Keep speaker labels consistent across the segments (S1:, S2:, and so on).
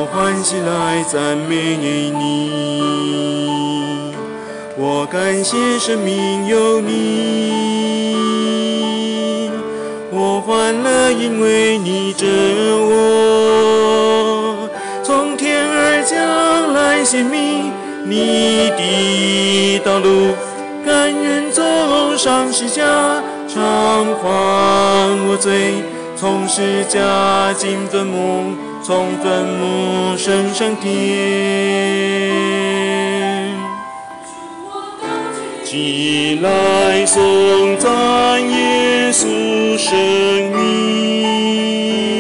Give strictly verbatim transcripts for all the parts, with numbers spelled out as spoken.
S1: 欢喜来赞美你，我感谢生命有你，我欢乐因为你着我，从天而降来显明你的道路，甘愿走上十架，偿还我罪，从十架进坟墓，从坟墓升上天。起来颂赞耶稣生命，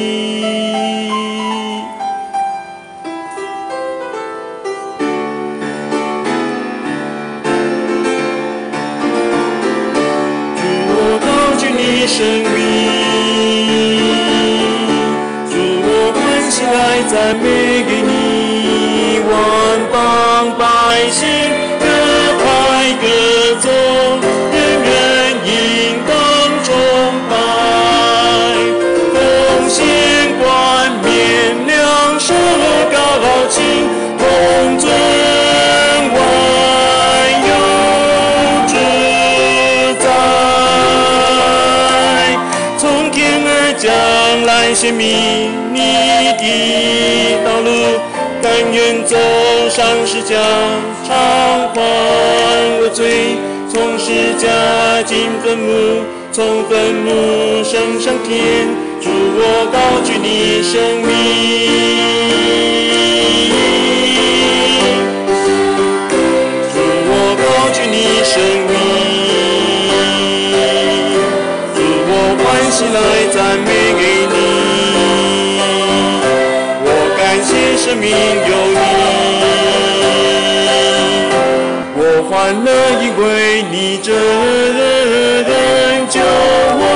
S1: 主我高举你生命，主我欢喜来赞美给你，万邦百姓各派各宗，人人应当崇拜，奉献冠冕两手高擎，同尊万有之在，从天而降来显明你的道路，甘愿走上十架，偿还我罪，从十架进坟墓，从坟墓升上天。主我高举你生命，主我高举你生命，主我欢喜来赞美给你，我感谢生命有你，我欢乐因为你这人救我。